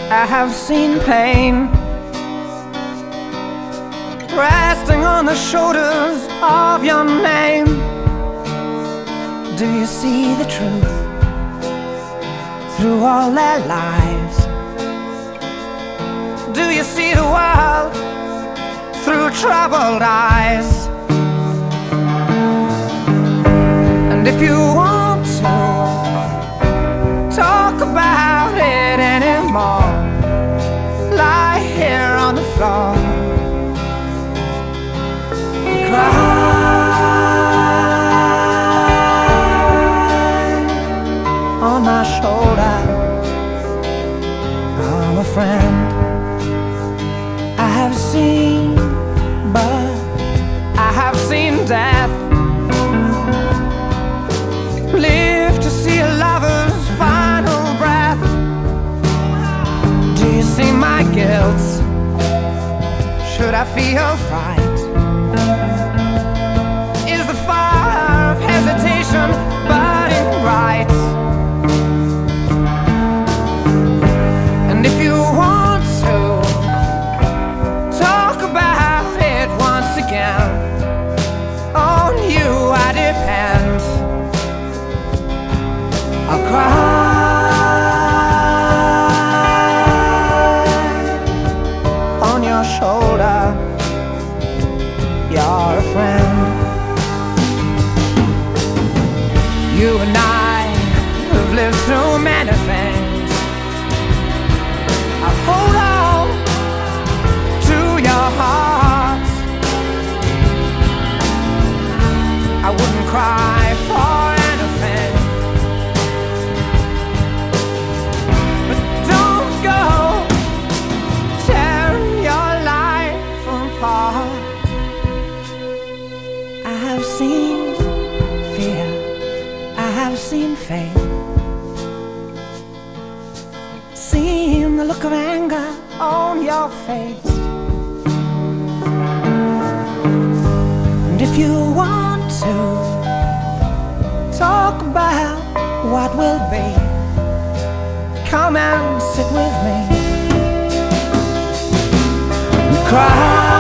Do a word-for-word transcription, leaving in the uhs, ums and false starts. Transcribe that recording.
I have seen pain resting on the shoulders of your name. Do you see the truth through all their lies? Do you see the world through troubled eyes? And if you want to talk about it anymore, lie here on the floor and cry on my shoulder. I'm a friend I have seen, but I have seen death. Live to see a lover's final breath. Do you see my guilt? Should I feel fright? Is the fire of hesitation burning bright? And if you want to talk about it once again, on you I depend. I'll cry on your shoulder. You're a friend. You and I have lived through many things. I'll hold on to your heart. I wouldn't cry for anything, but don't go tearing your life apart. I have seen fear, I have seen faith, seen the look of anger on your face. And if you want to talk about what will be, come and sit with me and cry